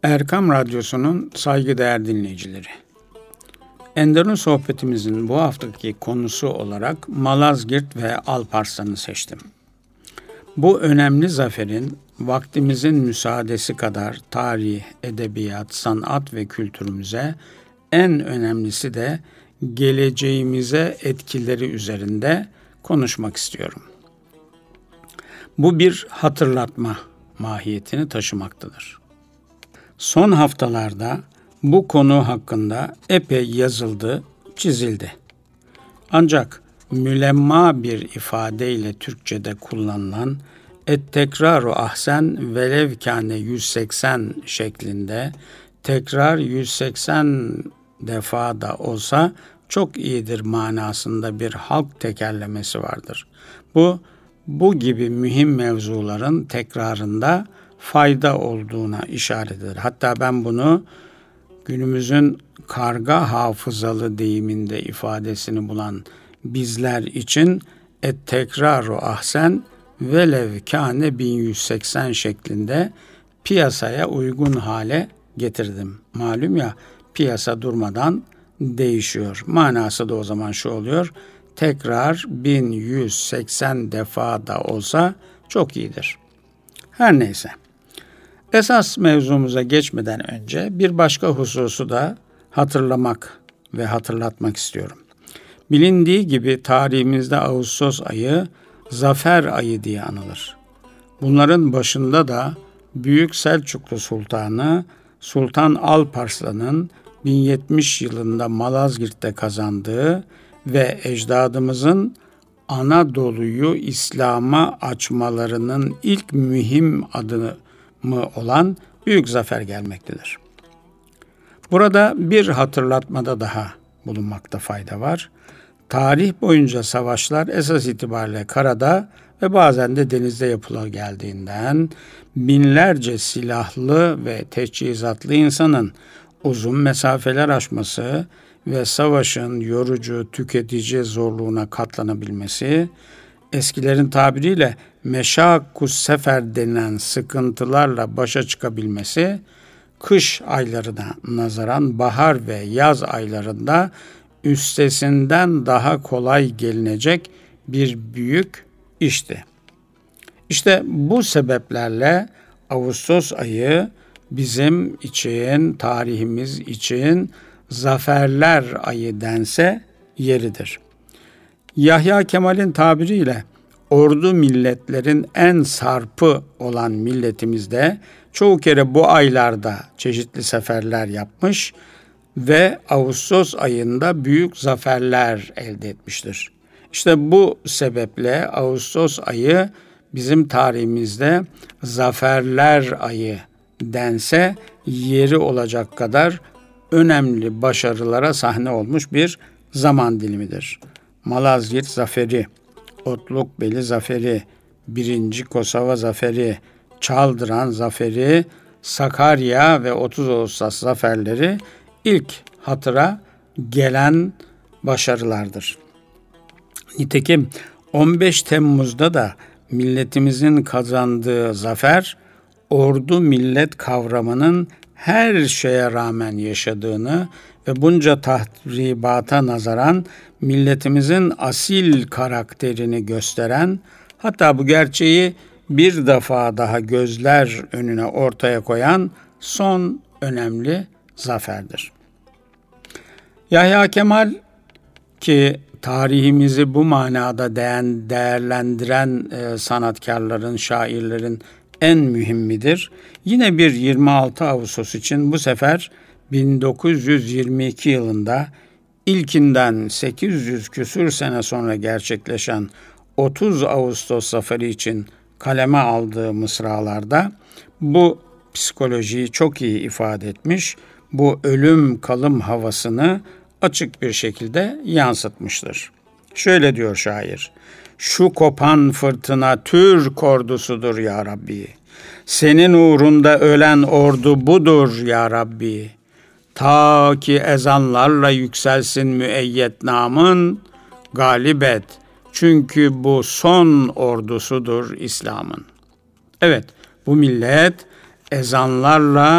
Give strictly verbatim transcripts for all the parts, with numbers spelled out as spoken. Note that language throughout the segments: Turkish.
Erkam Radyosu'nun saygıdeğer dinleyicileri. Enderun sohbetimizin bu haftaki konusu olarak Malazgirt ve Alparslan'ı seçtim. Bu önemli zaferin vaktimizin müsaadesi kadar tarih, edebiyat, sanat ve kültürümüze, en önemlisi de geleceğimize etkileri üzerinde konuşmak istiyorum. Bu bir hatırlatma mahiyetini taşımaktadır. Son haftalarda bu konu hakkında epey yazıldı, çizildi. Ancak mülemma bir ifadeyle Türkçe'de kullanılan et-tekraru ahsen velev kâne yüz seksen şeklinde tekrar yüz seksen defa da olsa çok iyidir manasında bir halk tekerlemesi vardır. Bu, bu gibi mühim mevzuların tekrarında fayda olduğuna işaret eder. Hatta ben bunu günümüzün karga hafızalı deyiminde ifadesini bulan bizler için et-tekraru ahsen velev kâne bin yüz seksen şeklinde piyasaya uygun hale getirdim. Malum ya, piyasa durmadan değişiyor. Manası da o zaman şu oluyor: tekrar bin yüz seksen defa da olsa çok iyidir. Her neyse. Esas mevzumuza geçmeden önce bir başka hususu da hatırlamak ve hatırlatmak istiyorum. Bilindiği gibi tarihimizde Ağustos ayı Zafer ayı diye anılır. Bunların başında da Büyük Selçuklu Sultanı Sultan Alparslan'ın bin yetmiş yılında Malazgirt'te kazandığı ve ecdadımızın Anadolu'yu İslam'a açmalarının ilk mühim adımı olan büyük zafer gelmektedir. Burada bir hatırlatmada daha bulunmakta fayda var. Tarih boyunca savaşlar esas itibariyle karada ve bazen de denizde yapıla geldiğinden binlerce silahlı ve teçhizatlı insanın uzun mesafeler aşması ve savaşın yorucu, tüketici zorluğuna katlanabilmesi, eskilerin tabiriyle meşakkus sefer denilen sıkıntılarla başa çıkabilmesi, kış aylarına nazaran bahar ve yaz aylarında üstesinden daha kolay gelinecek bir büyük işti. İşte bu sebeplerle Ağustos ayı bizim için, tarihimiz için zaferler ayı dense yeridir. Yahya Kemal'in tabiriyle ordu milletlerin en sarpı olan milletimizde çoğu kere bu aylarda çeşitli seferler yapmış ve Ağustos ayında büyük zaferler elde etmiştir. İşte bu sebeple Ağustos ayı bizim tarihimizde zaferler ayı dense yeri olacak kadar önemli başarılara sahne olmuş bir zaman dilimidir. Malazgirt Zaferi, Otlukbeli Zaferi, birinci Kosova Zaferi, Çaldıran Zaferi, Sakarya ve otuz Ağustos zaferleri ilk hatıra gelen başarılardır. Nitekim on beş Temmuz'da da milletimizin kazandığı zafer, ordu millet kavramının her şeye rağmen yaşadığını ve bunca tahribata nazaran milletimizin asil karakterini gösteren, hatta bu gerçeği bir defa daha gözler önüne ortaya koyan son önemli zaferdir. Yahya Kemal, ki tarihimizi bu manada değerlendiren e, sanatkarların, şairlerin en mühimmidir. Yine bir yirmi altı Ağustos için bu sefer bin dokuz yüz yirmi iki yılında ilkinden sekiz yüz küsür sene sonra gerçekleşen otuz Ağustos zaferi için kaleme aldığı mısralarda bu psikolojiyi çok iyi ifade etmiş, bu ölüm kalım havasını açık bir şekilde yansıtmıştır. Şöyle diyor şair: "Şu kopan fırtına Türk ordusudur ya Rabbi. Senin uğrunda ölen ordu budur ya Rabbi. Ta ki ezanlarla yükselsin müeyyet namın, galip et. Çünkü bu son ordusudur İslam'ın." Evet, bu millet ezanlarla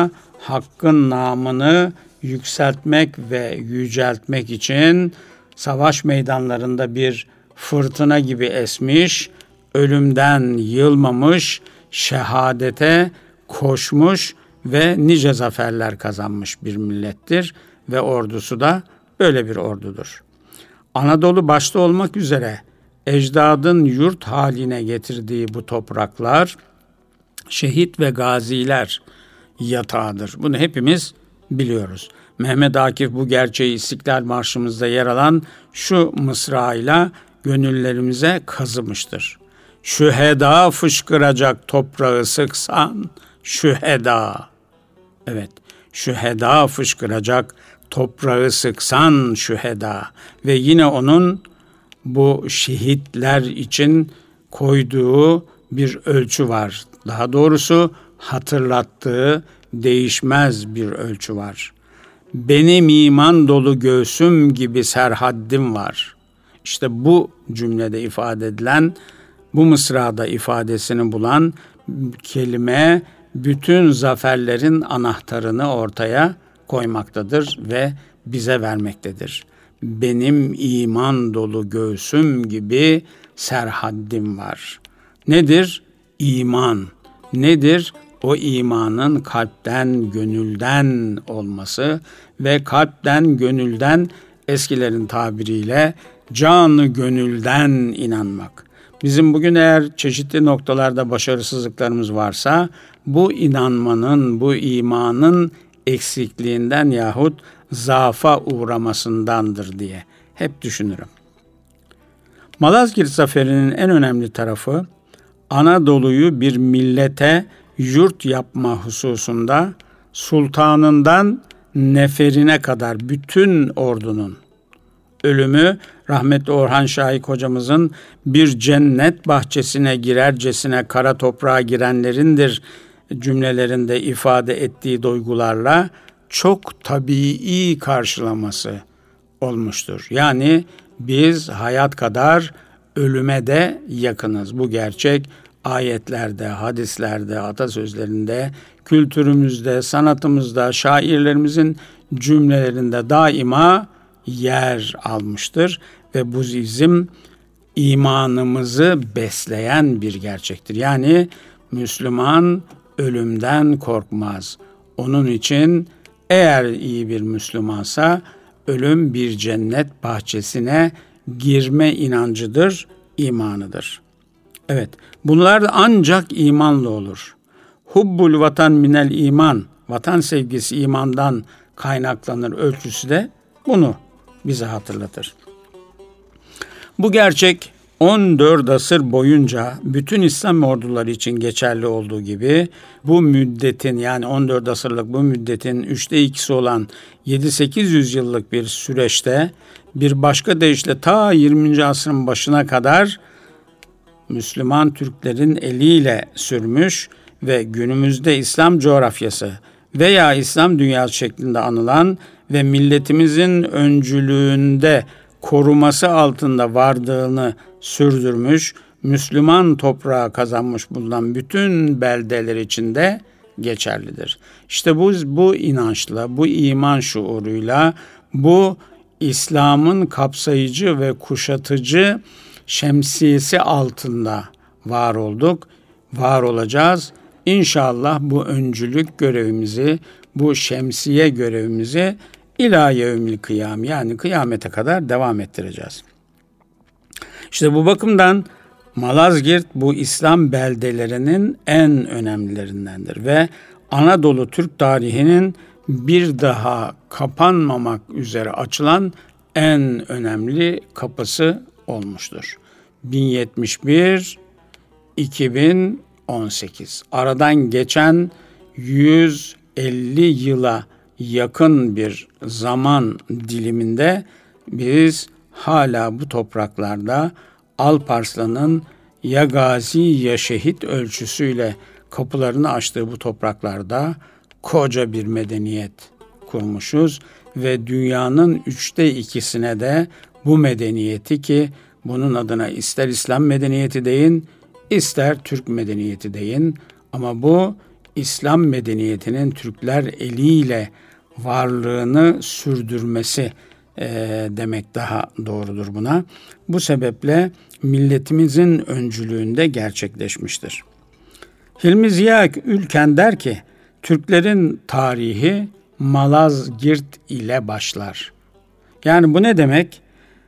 hakkın namını yükseltmek ve yüceltmek için savaş meydanlarında bir fırtına gibi esmiş, ölümden yılmamış, şehadete koşmuş ve nice zaferler kazanmış bir millettir ve ordusu da böyle bir ordudur. Anadolu başta olmak üzere ecdadın yurt haline getirdiği bu topraklar şehit ve gaziler yatağıdır. Bunu hepimiz biliyoruz. Mehmet Akif bu gerçeği İstiklal Marşımızda yer alan şu mısrayla gönüllerimize kazımıştır. Şüheda fışkıracak toprağı sıksan, şüheda. Evet, şüheda fışkıracak toprağı sıksan şüheda. Ve yine onun bu şehitler için koyduğu bir ölçü var. Daha doğrusu hatırlattığı değişmez bir ölçü var. Benim iman dolu göğsüm gibi serhaddim var. İşte bu cümlede ifade edilen, bu mısrada ifadesini bulan kelime bütün zaferlerin anahtarını ortaya koymaktadır ve bize vermektedir. Benim iman dolu göğsüm gibi serhaddim var. Nedir? İman. Nedir? O imanın kalpten, gönülden olması ve kalpten, gönülden eskilerin tabiriyle canı gönülden inanmak. Bizim bugün eğer çeşitli noktalarda başarısızlıklarımız varsa bu inanmanın, bu imanın eksikliğinden yahut zaafa uğramasındandır diye hep düşünürüm. Malazgirt Zaferi'nin en önemli tarafı Anadolu'yu bir millete yurt yapma hususunda sultanından neferine kadar bütün ordunun ölümü rahmetli Orhan Şahik hocamızın bir cennet bahçesine girercesine kara toprağa girenlerindir cümlelerinde ifade ettiği duygularla çok tabii karşılaması olmuştur. Yani biz hayat kadar ölüme de yakınız. Bu gerçek ayetlerde, hadislerde, atasözlerinde, kültürümüzde, sanatımızda, şairlerimizin cümlelerinde daima yer almıştır ve bu bizim imanımızı besleyen bir gerçektir. Yani Müslüman ölümden korkmaz. Onun için eğer iyi bir Müslümansa ölüm bir cennet bahçesine girme inancıdır, imanıdır. Evet, bunlar ancak imanla olur. Hubbul vatan minel iman, vatan sevgisi imandan kaynaklanır ölçüsü de bunu bize hatırlatır. Bu gerçek on dört asır boyunca bütün İslam orduları için geçerli olduğu gibi bu müddetin yani on dört asırlık bu müddetin üçte ikisi olan yedi sekiz yüz yıllık bir süreçte bir başka deyişle ta yirminci asrın başına kadar Müslüman Türklerin eliyle sürmüş ve günümüzde İslam coğrafyası veya İslam dünyası şeklinde anılan ve milletimizin öncülüğünde koruması altında vardığını sürdürmüş, Müslüman toprağı kazanmış bulunan bütün beldeler içinde geçerlidir. İşte bu, bu inançla, bu iman şuuruyla, bu İslam'ın kapsayıcı ve kuşatıcı şemsiyesi altında var olduk, var olacağız. İnşallah bu öncülük görevimizi, bu şemsiye görevimizi İlâ yevmil kıyam yani kıyamete kadar devam ettireceğiz. İşte bu bakımdan Malazgirt bu İslam beldelerinin en önemlilerindendir ve Anadolu Türk tarihinin bir daha kapanmamak üzere açılan en önemli kapısı olmuştur. bin yetmiş bir - iki bin on sekiz aradan geçen yüz elli yıla yakın bir zaman diliminde biz hala bu topraklarda Alparslan'ın ya gazi ya şehit ölçüsüyle kapılarını açtığı bu topraklarda koca bir medeniyet kurmuşuz ve dünyanın üçte ikisine de bu medeniyeti ki bunun adına ister İslam medeniyeti deyin, ister Türk medeniyeti deyin ama bu İslam medeniyetinin Türkler eliyle varlığını sürdürmesi e, demek daha doğrudur buna. Bu sebeple milletimizin öncülüğünde gerçekleşmiştir. Hilmi Ziya Ülken der ki, Türklerin tarihi Malazgirt ile başlar. Yani bu ne demek?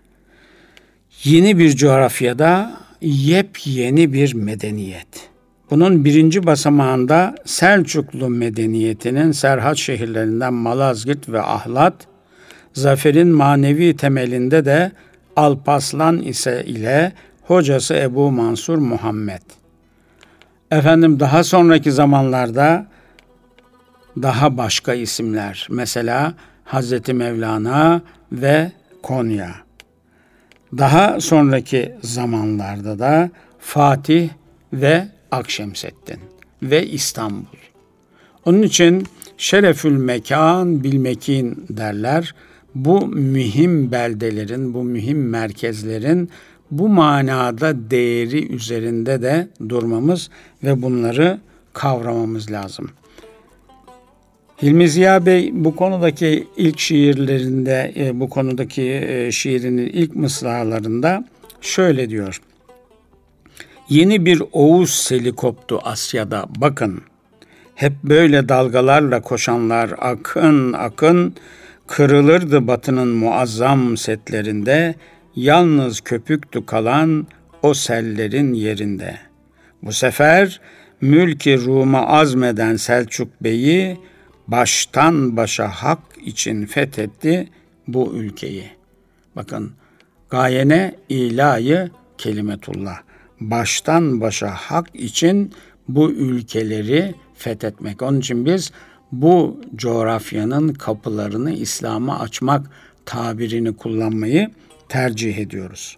Yeni bir coğrafyada yepyeni bir medeniyet. Bunun birinci basamağında Selçuklu medeniyetinin Serhat şehirlerinden Malazgirt ve Ahlat, zaferin manevi temelinde de Alparslan ise ile hocası Ebu Mansur Muhammed. Efendim daha sonraki zamanlarda daha başka isimler, mesela Hazreti Mevlana ve Konya. Daha sonraki zamanlarda da Fatih ve Akşemseddin ve İstanbul. Onun için şerefül mekan bilmekin derler. Bu mühim beldelerin, bu mühim merkezlerin bu manada değeri üzerinde de durmamız ve bunları kavramamız lazım. Hilmi Ziya Bey bu konudaki ilk şiirlerinde, bu konudaki şiirinin ilk mısralarında şöyle diyor. Yeni bir Oğuz seli koptu Asya'da bakın. Hep böyle dalgalarla koşanlar akın akın kırılırdı batının muazzam setlerinde. Yalnız köpüktü kalan o sellerin yerinde. Bu sefer mülki Rum'a azmeden Selçuk Bey'i baştan başa hak için fethetti bu ülkeyi. Bakın gayene ilahi kelimetullah. Baştan başa hak için bu ülkeleri fethetmek. Onun için biz bu coğrafyanın kapılarını İslam'a açmak tabirini kullanmayı tercih ediyoruz.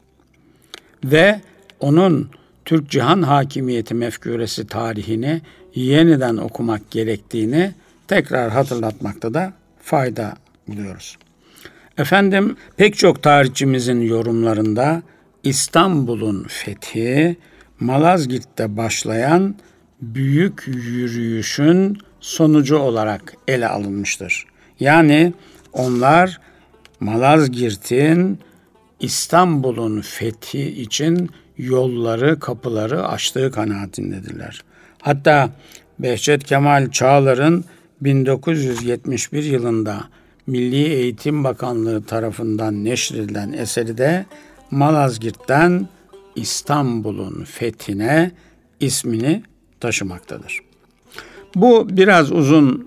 Ve onun Türk Cihan Hakimiyeti mefkûresi tarihini yeniden okumak gerektiğini tekrar hatırlatmakta da fayda buluyoruz. Efendim pek çok tarihçimizin yorumlarında İstanbul'un fethi Malazgirt'te başlayan büyük yürüyüşün sonucu olarak ele alınmıştır. Yani onlar Malazgirt'in İstanbul'un fethi için yolları, kapıları açtığı kanaatindedirler. Hatta Behçet Kemal Çağlar'ın bin dokuz yüz yetmiş bir yılında Milli Eğitim Bakanlığı tarafından neşredilen eseri de Malazgirt'ten İstanbul'un fethine ismini taşımaktadır. Bu biraz uzun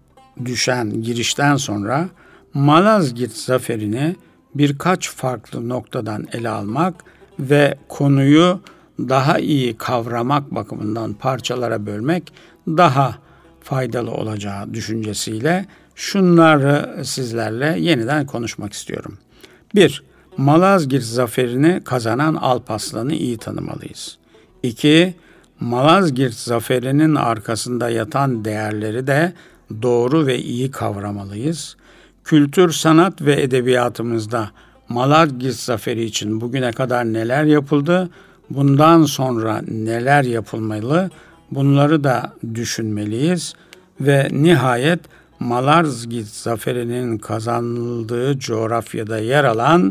düşen girişten sonra Malazgirt zaferini birkaç farklı noktadan ele almak ve konuyu daha iyi kavramak bakımından parçalara bölmek daha faydalı olacağı düşüncesiyle şunları sizlerle yeniden konuşmak istiyorum. bir. Malazgirt zaferini kazanan Alparslan'ı iyi tanımalıyız. iki. Malazgirt zaferinin arkasında yatan değerleri de doğru ve iyi kavramalıyız. Kültür, sanat ve edebiyatımızda Malazgirt zaferi için bugüne kadar neler yapıldı, bundan sonra neler yapılmalı, bunları da düşünmeliyiz. Ve nihayet Malazgirt zaferinin kazanıldığı coğrafyada yer alan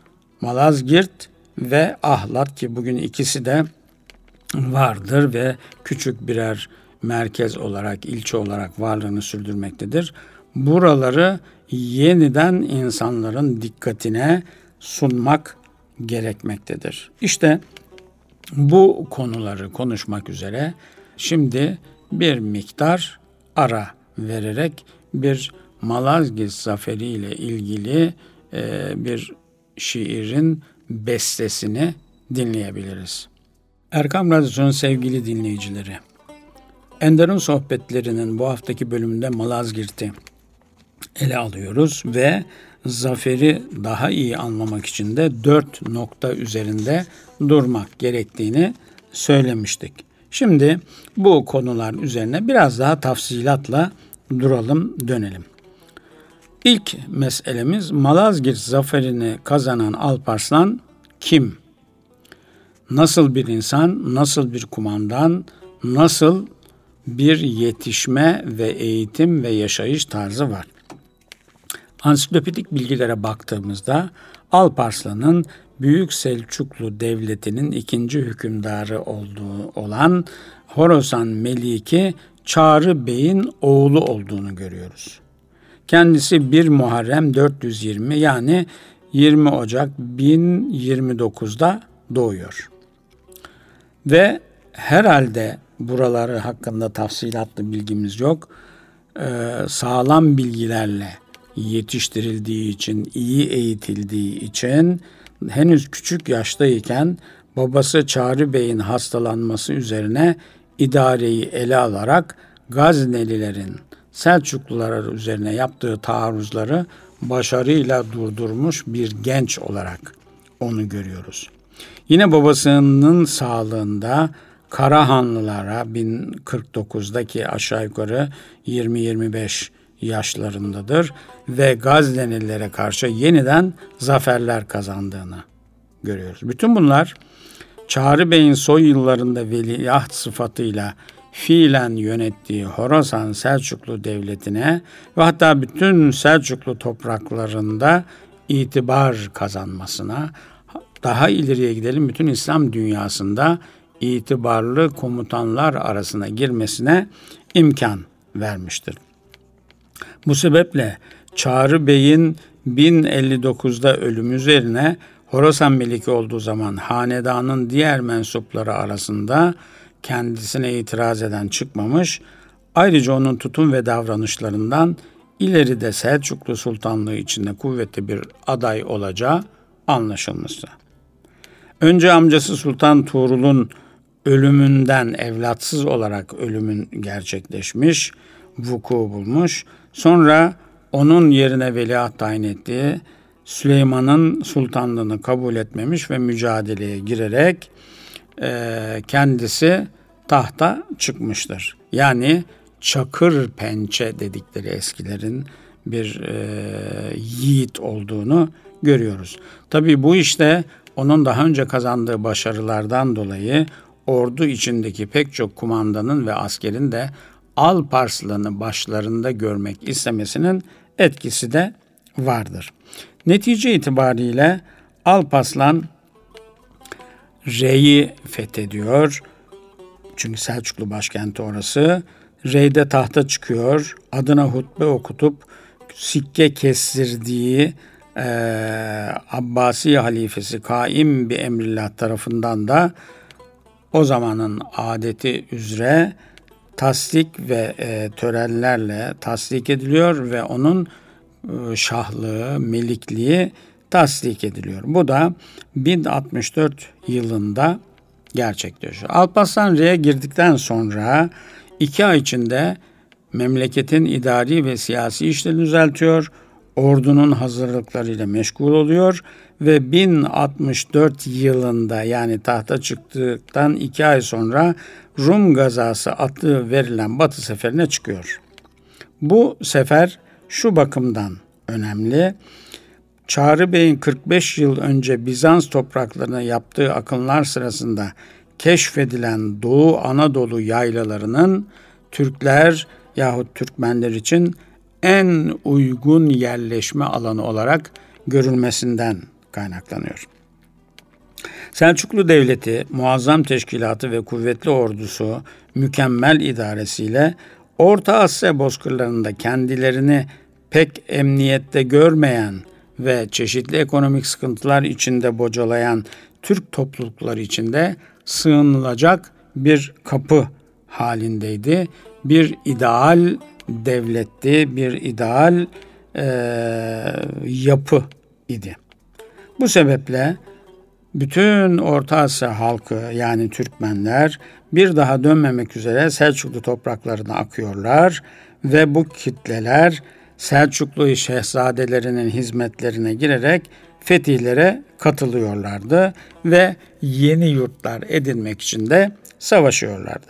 Malazgirt ve Ahlat ki bugün ikisi de vardır ve küçük birer merkez olarak, ilçe olarak varlığını sürdürmektedir. Buraları yeniden insanların dikkatine sunmak gerekmektedir. İşte bu konuları konuşmak üzere şimdi bir miktar ara vererek bir Malazgirt Zaferi ile ilgili e, bir şiirin bestesini dinleyebiliriz. Erkam Radyosu'nun sevgili dinleyicileri, Enderun Sohbetlerinin bu haftaki bölümünde Malazgirt'i ele alıyoruz ve zaferi daha iyi anlamak için de dört nokta üzerinde durmak gerektiğini söylemiştik. Şimdi bu konular üzerine biraz daha tafsilatla duralım, dönelim. İlk meselemiz Malazgirt zaferini kazanan Alparslan kim? Nasıl bir insan, nasıl bir kumandan, nasıl bir yetişme ve eğitim ve yaşayış tarzı var. Ansiklopedik bilgilere baktığımızda Alparslan'ın Büyük Selçuklu Devleti'nin ikinci hükümdarı olduğu olan Horasan Meliki Çağrı Bey'in oğlu olduğunu görüyoruz. Kendisi bir Muharrem dört yüz yirmi yani yirmi Ocak bin yirmi dokuzda doğuyor. Ve herhalde buraları hakkında tafsilatlı bilgimiz yok. Ee, sağlam bilgilerle yetiştirildiği için, iyi eğitildiği için henüz küçük yaştayken babası Çağrı Bey'in hastalanması üzerine idareyi ele alarak Gaznelilerin Selçuklular üzerine yaptığı taarruzları başarıyla durdurmuş bir genç olarak onu görüyoruz. Yine babasının sağlığında Karahanlılara bin kırk dokuzdaki aşağı yukarı yirmi yirmi beş yaşlarındadır ve Gaznelilere karşı yeniden zaferler kazandığını görüyoruz. Bütün bunlar Çağrı Bey'in soy yıllarında veliaht sıfatıyla fiilen yönettiği Horasan Selçuklu Devleti'ne ve hatta bütün Selçuklu topraklarında itibar kazanmasına, daha ileriye gidelim bütün İslam dünyasında itibarlı komutanlar arasına girmesine imkan vermiştir. Bu sebeple Çağrı Bey'in bin elli dokuzda ölümü üzerine Horasan Meliki olduğu zaman hanedanın diğer mensupları arasında kendisine itiraz eden çıkmamış, ayrıca onun tutum ve davranışlarından ileride Selçuklu Sultanlığı içinde kuvvetli bir aday olacağı anlaşılmıştı. Önce amcası Sultan Tuğrul'un ölümünden evlatsız olarak ölümün gerçekleşmiş, vuku bulmuş. Sonra onun yerine veliaht tayin ettiği Süleyman'ın sultanlığını kabul etmemiş ve mücadeleye girerek e, kendisi tahta çıkmıştır. Yani çakır pençe dedikleri eskilerin bir e, yiğit olduğunu görüyoruz. Tabii bu işte onun daha önce kazandığı başarılardan dolayı ordu içindeki pek çok kumandanın ve askerin de Alparslan'ı başlarında görmek istemesinin etkisi de vardır. Netice itibariyle Alparslan Rey'i fethediyor. Çünkü Selçuklu başkenti orası. Rey'de tahta çıkıyor. Adına hutbe okutup sikke kestirdiği e, Abbasi halifesi Kaim bir Emrillah tarafından da o zamanın adeti üzere tasdik ve e, törenlerle tasdik ediliyor ve onun e, şahlığı, melikliği tasdik ediliyor. Bu da bin altmış dört yılında gerçekleşiyor. Alparslan Rey'e girdikten sonra iki ay içinde memleketin idari ve siyasi işlerini düzeltiyor, ordunun hazırlıklarıyla meşgul oluyor ve bin altmış dört yılında yani tahta çıktıktan iki ay sonra Rum gazası adı verilen Batı seferine çıkıyor. Bu sefer şu bakımdan önemli. Çağrı Bey'in kırk beş yıl önce Bizans topraklarına yaptığı akınlar sırasında keşfedilen Doğu Anadolu yaylalarının Türkler yahut Türkmenler için en uygun yerleşme alanı olarak görülmesinden kaynaklanıyor. Selçuklu Devleti, muazzam teşkilatı ve kuvvetli ordusu, mükemmel idaresiyle Orta Asya bozkırlarında kendilerini pek emniyette görmeyen ve çeşitli ekonomik sıkıntılar içinde bocalayan Türk toplulukları içinde sığınılacak bir kapı halindeydi. Bir ideal devletti, bir ideal e, yapı idi. Bu sebeple bütün Orta Asya halkı yani Türkmenler bir daha dönmemek üzere Selçuklu topraklarına akıyorlar ve bu kitleler Selçuklu şehzadelerinin hizmetlerine girerek fetihlere katılıyorlardı ve yeni yurtlar edinmek için de savaşıyorlardı.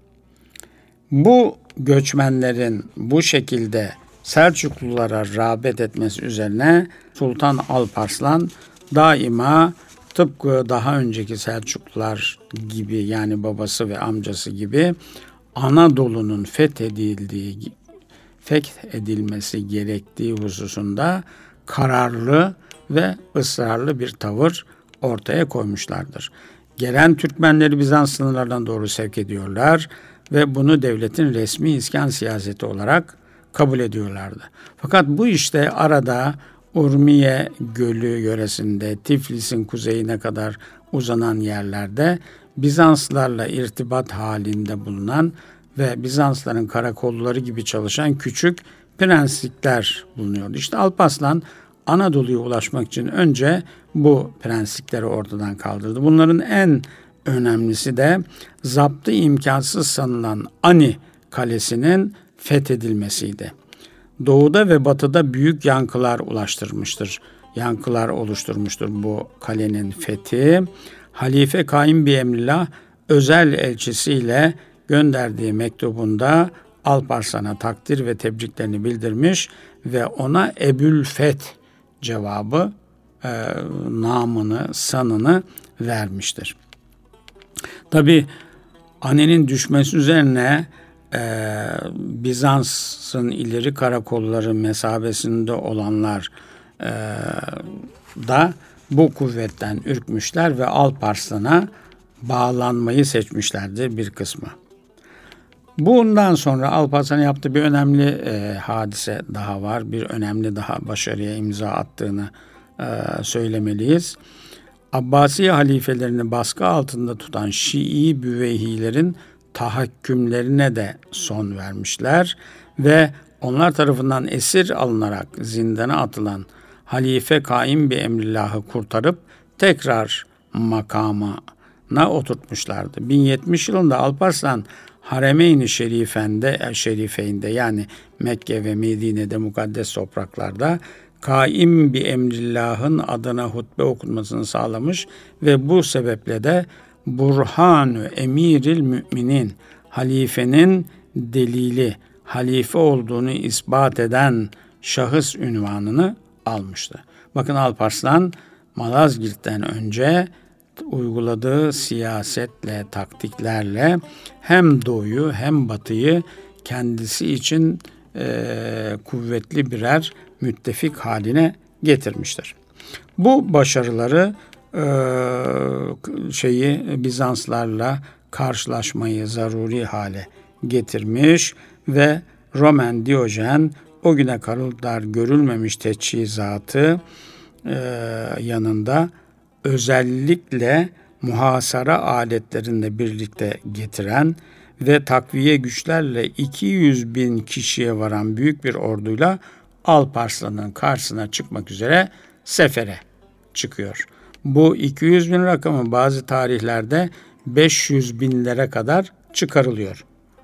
Bu göçmenlerin bu şekilde Selçuklulara rağbet etmesi üzerine Sultan Alparslan daima tıpkı daha önceki Selçuklular gibi yani babası ve amcası gibi Anadolu'nun fethedildiği, fethedilmesi gerektiği hususunda kararlı ve ısrarlı bir tavır ortaya koymuşlardır. Gelen Türkmenleri Bizans sınırlarından doğru sevk ediyorlar ve bunu devletin resmi iskan siyaseti olarak kabul ediyorlardı. Fakat bu işte arada Urmiye Gölü yöresinde, Tiflis'in kuzeyine kadar uzanan yerlerde Bizanslarla irtibat halinde bulunan ve Bizansların karakolları gibi çalışan küçük prenslikler bulunuyordu. İşte Alparslan Anadolu'ya ulaşmak için önce bu prenslikleri ortadan kaldırdı. Bunların en önemlisi de zaptı imkansız sanılan Ani Kalesi'nin fethedilmesiydi. Doğuda ve batıda büyük yankılar ulaştırmıştır. Yankılar oluşturmuştur bu kalenin fethi. Halife Kaim bi Emrillah özel elçisiyle gönderdiği mektubunda Alparslan'a takdir ve tebriklerini bildirmiş ve ona Ebülfeth cevabı e, namını, sanını vermiştir. Tabi Ani'nin düşmesi üzerine e, Bizans'ın ileri karakolları mesabesinde olanlar e, da bu kuvvetten ürkmüşler ve Alparslan'a bağlanmayı seçmişlerdi bir kısmı. Bundan sonra Alparslan'ın yaptığı bir önemli e, hadise daha var. Bir önemli daha başarıya imza attığını e, söylemeliyiz. Abbasi halifelerini baskı altında tutan Şii Büveyhilerin tahakkümlerine de son vermişler ve onlar tarafından esir alınarak zindana atılan Halife Kaim bi Emrillah'ı kurtarıp tekrar makamına oturtmuşlardı. bin yetmiş yılında Alparslan Haremeyn-i Şerife'nde, Şerife'inde yani Mekke ve Medine'de mukaddes topraklarda Kaim bi Emrillah'ın adına hutbe okunmasını sağlamış ve bu sebeple de Burhan-ı Emiril Müminin, halifenin delili, halife olduğunu ispat eden şahıs ünvanını almıştı. Bakın Alparslan Malazgirt'ten önce uyguladığı siyasetle, taktiklerle hem doğuyu hem batıyı kendisi için e, kuvvetli birer müttefik haline getirmiştir. Bu başarıları e, şeyi Bizanslarla karşılaşmayı zaruri hale getirmiş ve Roman Diyojen o güne kadar görülmemiş teçhizatı e, yanında özellikle muhasara aletlerinde birlikte getiren ve takviye güçlerle iki yüz bin kişiye varan büyük bir orduyla Alparslan'ın karşısına çıkmak üzere sefere çıkıyor. Bu iki yüz bin rakamı bazı tarihlerde beş yüz binlere kadar çıkarılıyor.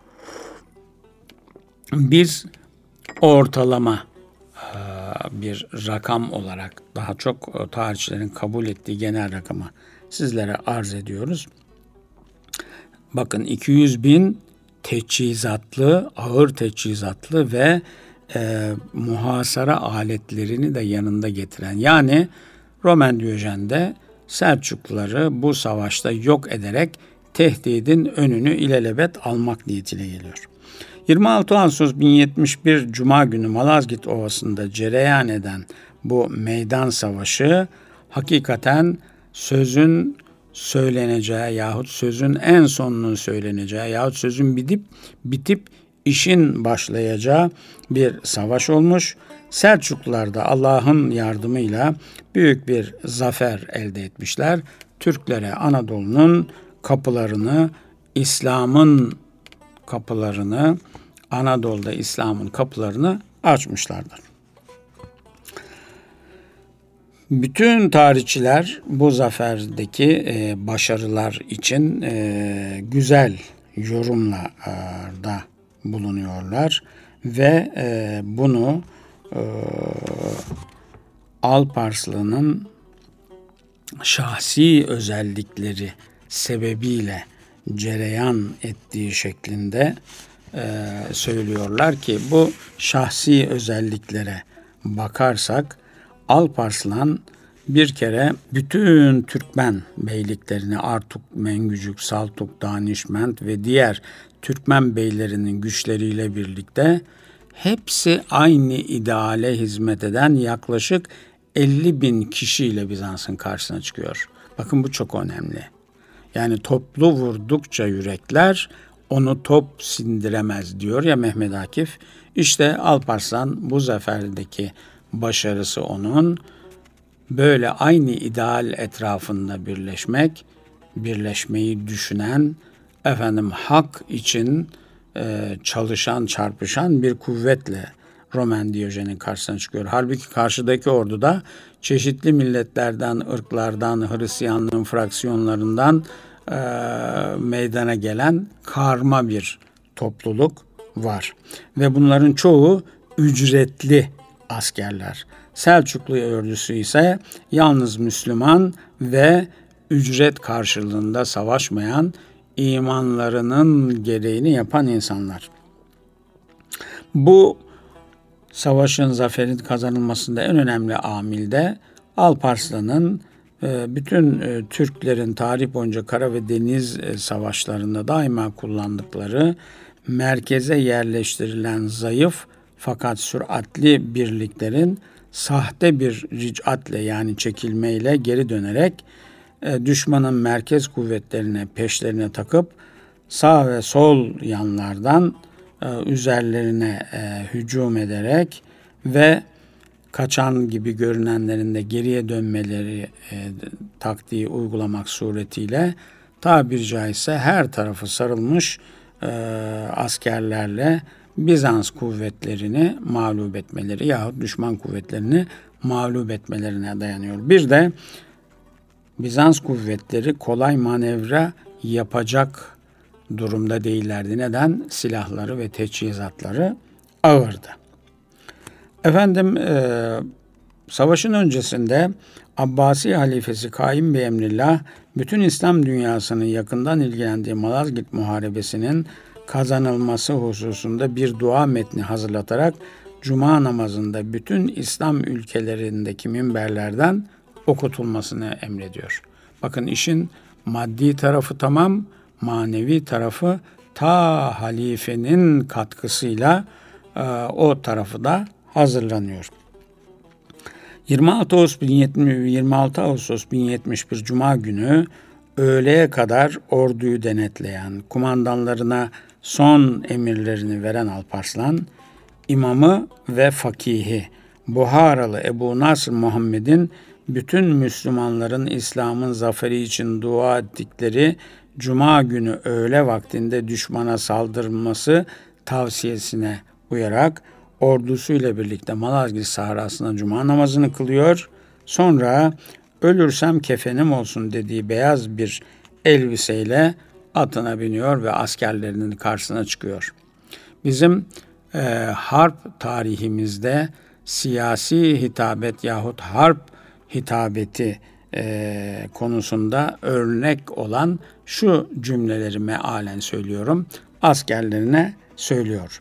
Biz ortalama bir rakam olarak daha çok tarihçilerin kabul ettiği genel rakamı sizlere arz ediyoruz. Bakın iki yüz bin teçhizatlı, ağır teçhizatlı ve e, muhasara aletlerini de yanında getiren, yani Roman Diyojen'de Selçukluları bu savaşta yok ederek tehdidin önünü ilelebet almak niyetiyle geliyor. yirmi altı Ağustos bin yetmiş bir Cuma günü Malazgirt Ovası'nda cereyan eden bu meydan savaşı hakikaten sözün söyleneceği yahut sözün en sonunun söyleneceği yahut sözün bitip bitip işin başlayacağı bir savaş olmuş. Selçuklular da Allah'ın yardımıyla büyük bir zafer elde etmişler. Türklere Anadolu'nun kapılarını, İslam'ın kapılarını, Anadolu'da İslam'ın kapılarını açmışlardır. Bütün tarihçiler bu zaferdeki e, başarılar için e, güzel yorumlarda bulunuyorlar ve e, bunu e, Alparslan'ın şahsi özellikleri sebebiyle cereyan ettiği şeklinde e, söylüyorlar ki bu şahsi özelliklere bakarsak Alparslan bir kere bütün Türkmen beyliklerini Artuk, Mengücük, Saltuk, Danişment ve diğer Türkmen beylerinin güçleriyle birlikte hepsi aynı ideale hizmet eden yaklaşık elli bin kişiyle Bizans'ın karşısına çıkıyor. Bakın bu çok önemli. Yani toplu vurdukça yürekler onu top sindiremez diyor ya Mehmet Akif. İşte Alparslan bu zaferdeki başarısı onun böyle aynı ideal etrafında birleşmek, birleşmeyi düşünen, efendim hak için e, çalışan, çarpışan bir kuvvetle Roman Diyojen'in karşısına çıkıyor. Halbuki karşıdaki orduda çeşitli milletlerden, ırklardan, Hristiyanlığın fraksiyonlarından e, meydana gelen karma bir topluluk var. Ve bunların çoğu ücretli askerler. Selçuklu ordusu ise yalnız Müslüman ve ücret karşılığında savaşmayan, imanlarının gereğini yapan insanlar. Bu savaşın, zaferin kazanılmasında en önemli amil de Alparslan'ın bütün Türklerin tarih boyunca kara ve deniz savaşlarında daima kullandıkları merkeze yerleştirilen zayıf fakat süratli birliklerin sahte bir ricatle yani çekilmeyle geri dönerek düşmanın merkez kuvvetlerine peşlerine takıp sağ ve sol yanlardan üzerlerine hücum ederek ve kaçan gibi görünenlerin de geriye dönmeleri e, taktiği uygulamak suretiyle tabiri caizse her tarafı sarılmış e, askerlerle Bizans kuvvetlerini mağlup etmeleri yahut düşman kuvvetlerini mağlup etmelerine dayanıyor. Bir de Bizans kuvvetleri kolay manevra yapacak durumda değillerdi. Neden? Silahları ve teçhizatları ağırdı. Efendim e, savaşın öncesinde Abbasi halifesi Kaim Bey Emrillah bütün İslam dünyasının yakından ilgilendiği Malazgirt Muharebesi'nin kazanılması hususunda bir dua metni hazırlatarak Cuma namazında bütün İslam ülkelerindeki minberlerden okutulmasını emrediyor. Bakın işin maddi tarafı tamam, manevi tarafı ta halifenin katkısıyla e, o tarafı da hazırlanıyor. yirmi altı Ağustos bin yetmiş bir Cuma günü öğleye kadar orduyu denetleyen, kumandanlarına son emirlerini veren Alparslan, imamı ve fakihi Buharalı Ebu Nasr Muhammed'in bütün Müslümanların İslam'ın zaferi için dua ettikleri Cuma günü öğle vaktinde düşmana saldırılması tavsiyesine uyarak ordusuyla birlikte Malazgirt sahrasına Cuma namazını kılıyor. Sonra ölürsem kefenim olsun dediği beyaz bir elbiseyle atına biniyor ve askerlerinin karşısına çıkıyor. Bizim e, harp tarihimizde siyasi hitabet yahut harp hitabeti e, konusunda örnek olan şu cümleleri mealen söylüyorum. Askerlerine söylüyor.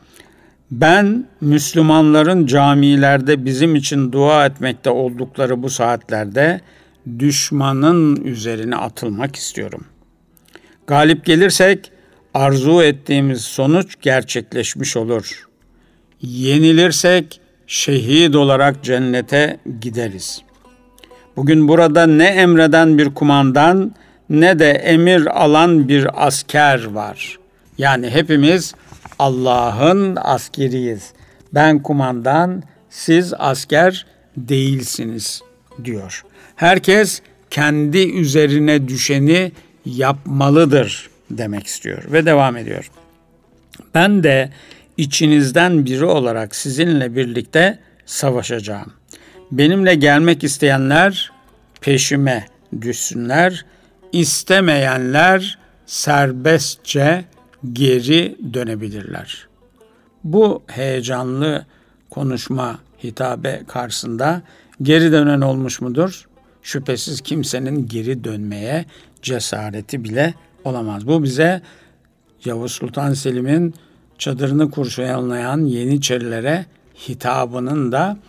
Ben Müslümanların camilerde bizim için dua etmekte oldukları bu saatlerde düşmanın üzerine atılmak istiyorum. Galip gelirsek arzu ettiğimiz sonuç gerçekleşmiş olur. Yenilirsek şehit olarak cennete gideriz. Bugün burada ne emreden bir kumandan ne de emir alan bir asker var. Yani hepimiz Allah'ın askeriyiz. Ben kumandan, siz asker değilsiniz diyor. Herkes kendi üzerine düşeni yapmalıdır demek istiyor ve devam ediyor. Ben de içinizden biri olarak sizinle birlikte savaşacağım. Benimle gelmek isteyenler peşime düşsünler, istemeyenler serbestçe geri dönebilirler. Bu heyecanlı konuşma, hitabe karşısında geri dönen olmuş mudur? Şüphesiz kimsenin geri dönmeye cesareti bile olamaz. Bu bize Yavuz Sultan Selim'in çadırını kurşunlayan Yeniçerilere hitabının da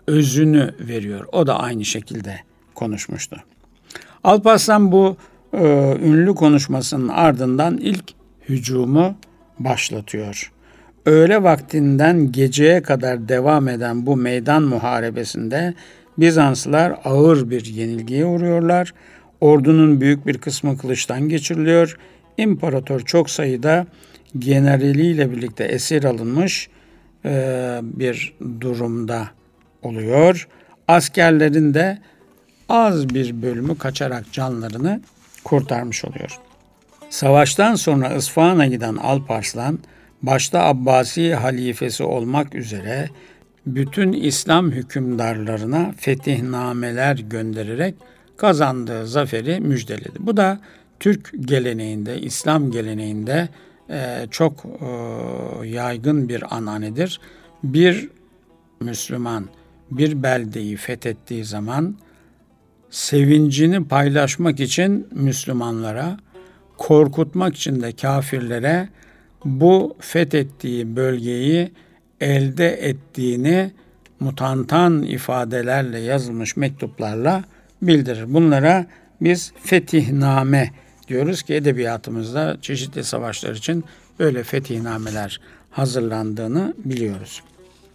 özünü veriyor. O da aynı şekilde konuşmuştu. Alparslan bu e, ünlü konuşmasının ardından ilk hücumu başlatıyor. Öğle vaktinden geceye kadar devam eden bu meydan muharebesinde Bizanslılar ağır bir yenilgiye uğruyorlar. Ordunun büyük bir kısmı kılıçtan geçiriliyor. İmparator çok sayıda generaliyle birlikte esir alınmış e, bir durumda oluyor. Askerlerin de az bir bölümü kaçarak canlarını kurtarmış oluyor. Savaştan sonra İsfahan'a giden Alparslan, başta Abbasi halifesi olmak üzere bütün İslam hükümdarlarına fetihnameler göndererek kazandığı zaferi müjdeledi. Bu da Türk geleneğinde, İslam geleneğinde e, çok e, yaygın bir ananedir. Bir Müslüman bir beldeyi fethettiği zaman sevincini paylaşmak için Müslümanlara, korkutmak için de kafirlere bu fethettiği bölgeyi elde ettiğini mutantan ifadelerle yazılmış mektuplarla bildirir. Bunlara biz fetihname diyoruz ki edebiyatımızda çeşitli savaşlar için böyle fetihnameler hazırlandığını biliyoruz.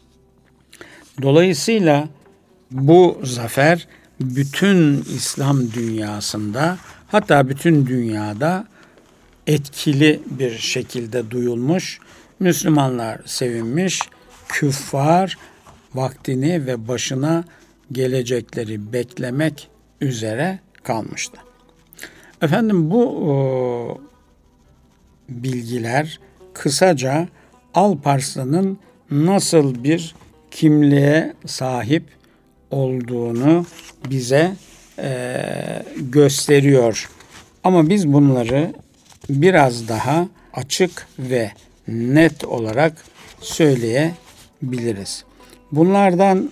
Dolayısıyla bu zafer bütün İslam dünyasında, hatta bütün dünyada etkili bir şekilde duyulmuş. Müslümanlar sevinmiş, küffar vaktini ve başına gelecekleri beklemek üzere kalmıştı. Efendim bu o, bilgiler kısaca Alparslan'ın nasıl bir kimliğe sahip olduğunu bize e, gösteriyor. Ama biz bunları biraz daha açık ve net olarak söyleyebiliriz. Bunlardan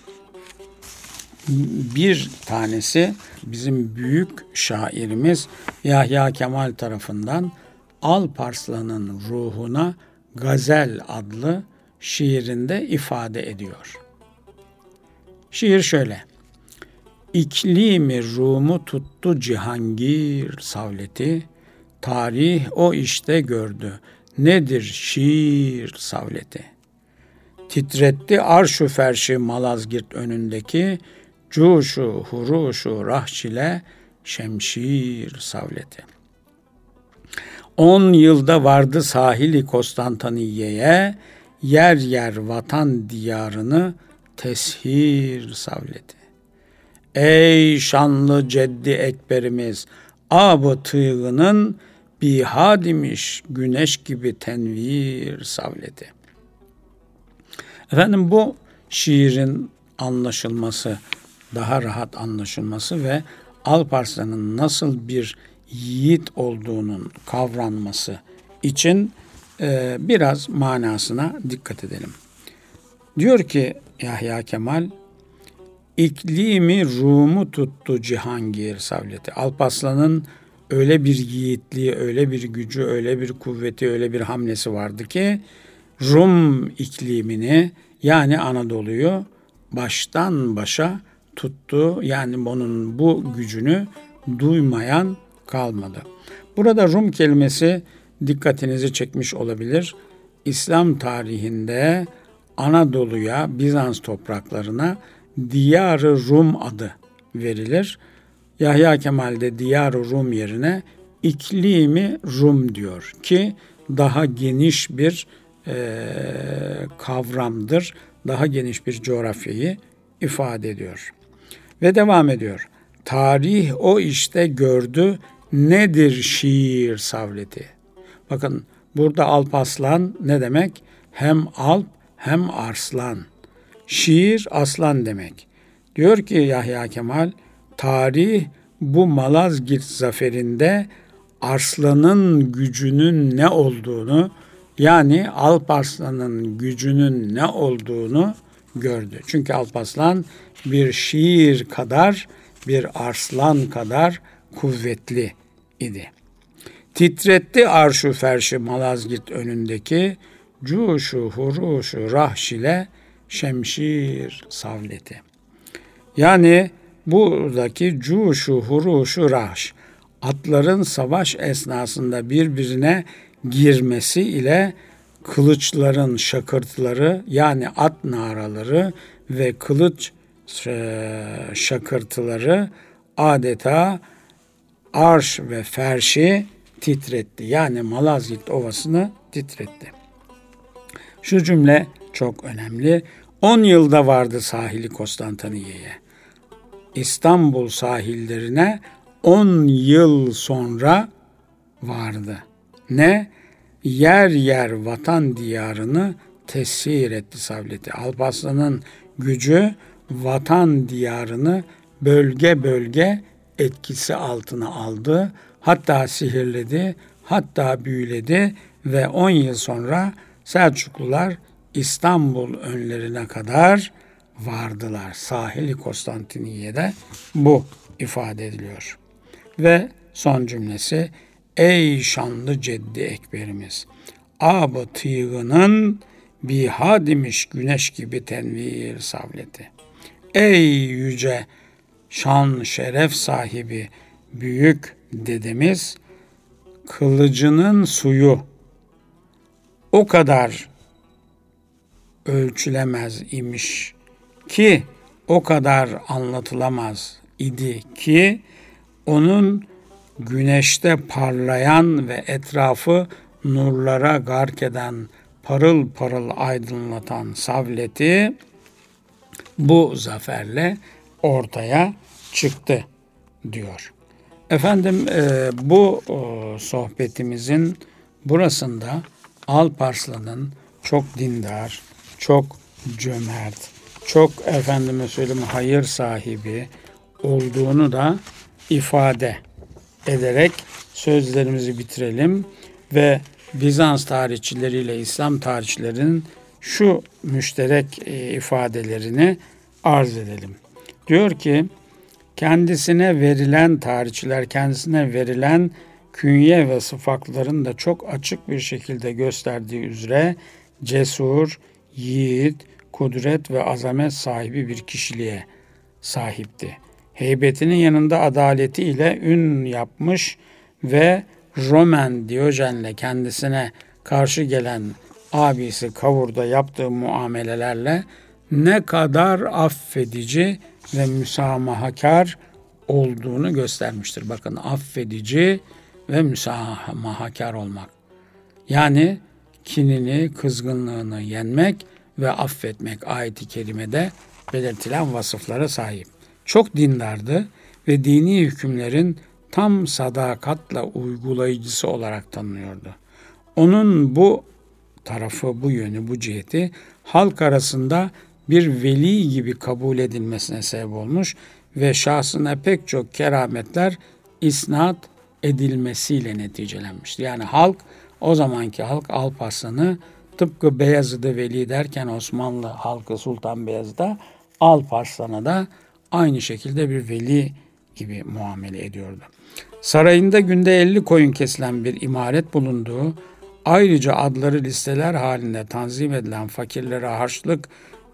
bir tanesi bizim büyük şairimiz Yahya Kemal tarafından Alparslan'ın ruhuna Gazel adlı şiirinde ifade ediyor. Şiir şöyle: İklimi Rum'u tuttu Cihangir savleti, tarih o işte gördü, nedir şiir savleti. Titretti arşu ferşi Malazgirt önündeki, cuşu huruşu rahçile şemşir savleti. On yılda vardı sahili Konstantiniye'ye, yer yer vatan diyarını teshir savleti. Ey şanlı ceddi ekberimiz, ab-ı tığının bihadimiş güneş gibi tenvir savleti. Efendim bu şiirin anlaşılması, daha rahat anlaşılması ve Alparslan'ın nasıl bir yiğit olduğunun kavranması için e, biraz manasına dikkat edelim. Diyor ki Yahya Kemal, İklimi Rum'u tuttu Cihangir savleti. Alparslan'ın öyle bir yiğitliği, öyle bir gücü, öyle bir kuvveti, öyle bir hamlesi vardı ki Rum iklimini, yani Anadolu'yu baştan başa tuttu. Yani onun bu gücünü duymayan kalmadı. Burada Rum kelimesi dikkatinizi çekmiş olabilir. İslam tarihinde Anadolu'ya, Bizans topraklarına Diyar-ı Rum adı verilir. Yahya Kemal de Diyar-ı Rum yerine İklimi Rum diyor ki daha geniş bir e, kavramdır. Daha geniş bir coğrafyayı ifade ediyor. Ve devam ediyor. Tarih o işte gördü, nedir şiir savleti. Bakın burada Alparslan ne demek? Hem alp hem arslan. Şiir aslan demek. Diyor ki Yahya Kemal, tarih bu Malazgirt zaferinde arslanın gücünün ne olduğunu, yani Alparslan'ın gücünün ne olduğunu gördü. Çünkü Alparslan bir şiir kadar, bir arslan kadar kuvvetli idi. Titretti arşu ferşi Malazgirt önündeki, cuşu huruşu rahşile şemşir savleti. Yani buradaki cuşu, huruşu, rahş, atların savaş esnasında birbirine girmesi ile kılıçların şakırtıları, yani at naraları ve kılıç şakırtıları adeta arş ve ferşi titretti. Yani Malazgirt Ovası'nı titretti. Şu cümle çok önemli. on yılda vardı sahili Konstantiniye'ye. İstanbul sahillerine on yıl sonra vardı. Ne? Yer yer vatan diyarını tesir etti savleti. Alparslan'ın gücü vatan diyarını bölge bölge etkisi altına aldı. Hatta sihirledi, hatta büyüledi ve on yıl sonra Selçuklular İstanbul önlerine kadar vardılar. Sahil-i Konstantiniye'de bu ifade ediliyor. Ve son cümlesi, ey şanlı ceddi ekberimiz, ab-ı tığının biha demiş güneş gibi tenvir savleti. Ey yüce şan şeref sahibi büyük dedemiz, kılıcının suyu o kadar ölçülemez imiş ki, o kadar anlatılamaz idi ki, onun güneşte parlayan ve etrafı nurlara gark eden, parıl parıl aydınlatan savleti bu zaferle ortaya çıktı diyor. Efendim e, bu e, sohbetimizin burasında Alparslan'ın çok dindar, çok cömert, çok efendime söyleyeyim hayır sahibi olduğunu da ifade ederek sözlerimizi bitirelim ve Bizans tarihçileriyle İslam tarihçilerinin şu müşterek e, ifadelerini arz edelim. Diyor ki, kendisine verilen tarihçiler kendisine verilen künye ve sıfatların da çok açık bir şekilde gösterdiği üzere cesur, yiğit, kudret ve azamet sahibi bir kişiliğe sahipti. Heybetinin yanında adaletiyle ün yapmış ve Roman Diyojen'le kendisine karşı gelen abisi Kavur'da yaptığı muamelelerle ne kadar affedici ve müsamahakar olduğunu göstermiştir. Bakın, affedici ve müsamahakar olmak. Yani kinini, kızgınlığını yenmek ve affetmek ayet-i kerimede belirtilen vasıflara sahip. Çok dindardı ve dini hükümlerin tam sadakatla uygulayıcısı olarak tanınıyordu. Onun bu tarafı, bu yönü, bu ciheti halk arasında bir veli gibi kabul edilmesine sebep olmuş ve şahsına pek çok kerametler isnat edilmesiyle neticelenmişti. Yani halk, o zamanki halk Alparslan'ı tıpkı Beyazıt'ı veli derken Osmanlı halkı Sultan Beyazıt'a, Alparslan'a da aynı şekilde bir veli gibi muamele ediyordu. Sarayında günde elli koyun kesilen bir imaret bulunduğu, ayrıca adları listeler halinde tanzim edilen fakirlere harçlık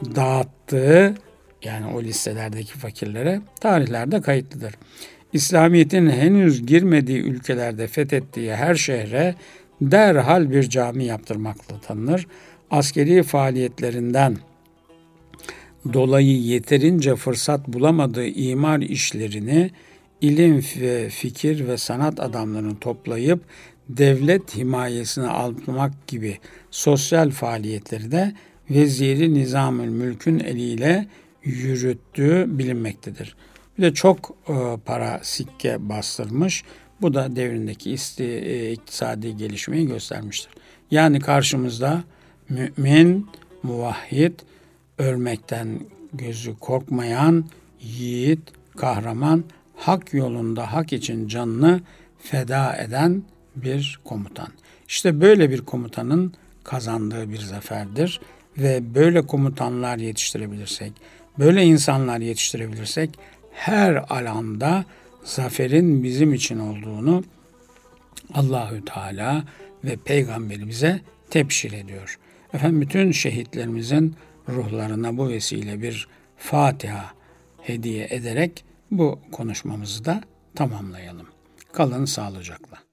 dağıttığı, yani o listelerdeki fakirlere tarihlerde kayıtlıdır. İslamiyet'in henüz girmediği ülkelerde fethettiği her şehre derhal bir cami yaptırmakla tanınır. Askeri faaliyetlerinden dolayı yeterince fırsat bulamadığı imar işlerini ilim ve fikir ve sanat adamlarını toplayıp devlet himayesine almak gibi sosyal faaliyetleri de Veziri Nizamül Mülk'ün eliyle yürüttüğü bilinmektedir. Bir de çok e, para sikke bastırmış. Bu da devrindeki isti, e, iktisadi gelişmeyi göstermiştir. Yani karşımızda mümin, muvahhid, ölmekten gözü korkmayan, yiğit, kahraman, hak yolunda hak için canını feda eden bir komutan. İşte böyle bir komutanın kazandığı bir zaferdir ve böyle komutanlar yetiştirebilirsek, böyle insanlar yetiştirebilirsek her alanda zaferin bizim için olduğunu Allahü Teala ve Peygamberi bize tebşir ediyor. Efendim, bütün şehitlerimizin ruhlarına bu vesile bir Fatiha hediye ederek bu konuşmamızı da tamamlayalım. Kalın sağlıcakla.